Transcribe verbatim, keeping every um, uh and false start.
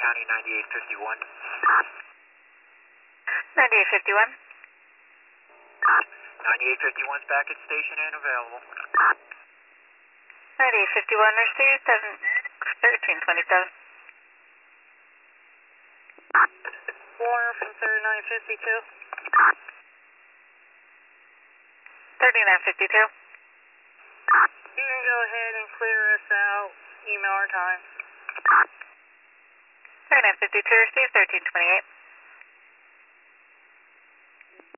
County ninety-eight fifty-one. ninety-eight fifty-one. ninety-eight fifty-one's back at station and available. ninety-eight fifty-one, receive thirteen twenty-seven. Warner from thirty-nine fifty-two. thirty-nine fifty-two. You can go ahead and clear us out. Email our time. thirty-nine fifty-two, receive thirteen twenty-eight.